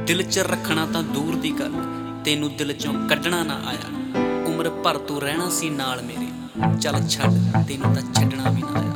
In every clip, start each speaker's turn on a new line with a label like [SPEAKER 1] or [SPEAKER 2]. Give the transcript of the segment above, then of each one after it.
[SPEAKER 1] दिल च रखना तां दूर दी गल, तेनू दिल चों कड्ढना ना आया। उम्र भर तू रहना सी नाल मेरे, चल छड्ड तेनू तां छड्डना भी ना आया।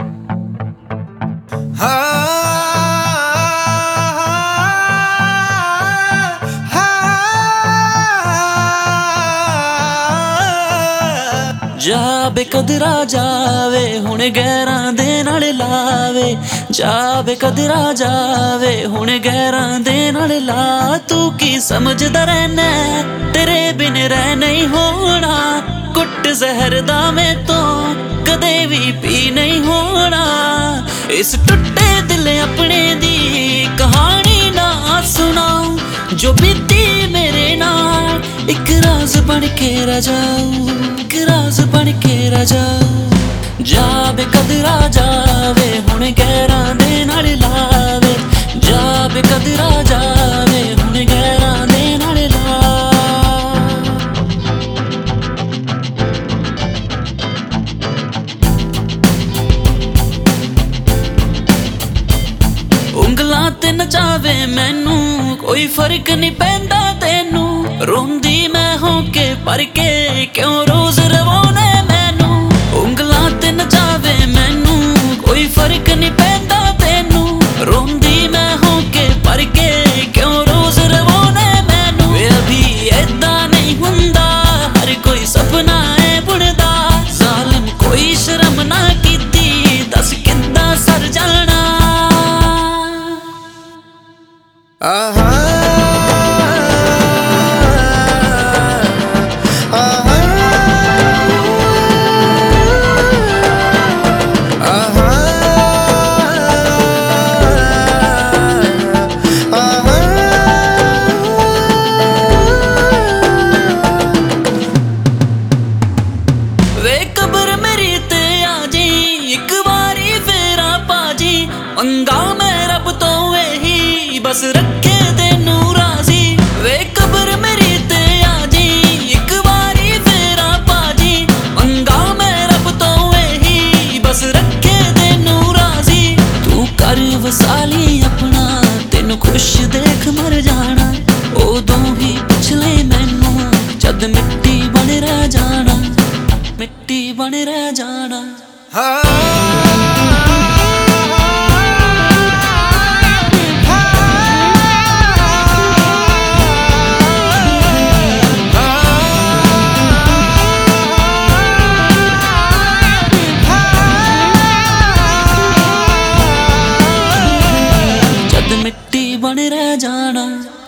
[SPEAKER 1] जा बेकदरा जावे हुण गैरां दे नाल लावे, जा बेकदरा जावे हुण गैरां दे नाल ला। तू की समझदा रहना तेरे बिन रह नहीं होना, कुट जहर दा मैं तो कदे भी पी नहीं होना। इस टुटे दिल अपने दी कहानी ना सुनाऊं, जो बीती मेरे नाल एक राज बन के रह जाऊं, एक राज बन के रह जाऊं। जा बेकदरा जावे हुण गैरां दे नाल लावे, जा बेकदरा जावे हुण गैरां दे नाल ला। उंगलां ते नचावे मैनू कोई फर्क नहीं पैंदा तेनू, रोंदी मैं होके पर के क्यों रोज रवाने मैनू। उंगलां ते नचावे मैनू कोई फर्क नहीं पैंदा तेनू, रोंदी मैं होके पर के क्यों रोज रवाने मैनू। अभी ऐदा नहीं हुंदा हर कोई सपना है बुनदा, जालिम कोई शर्म ना कीती दस किद्दां सर जाना। वे कबर मेरी ते आजी एक बारी फेरा पाजी, मंगा मैं रब तो यही बस रखे तेनू राजी। वे कबर मेरी ते आजी एक बारी फेरा पाजी, मंगा मैं रब तो यही बस रखे तेनू राजी। तू कर वसाली अपना तेनू खुश देख मर जाना, उदों ही पुछ ले मैनू जद मिट्टी बन रह जाना, मिट्टी बन रह जाना। जद मिट्टी बन रह जाना।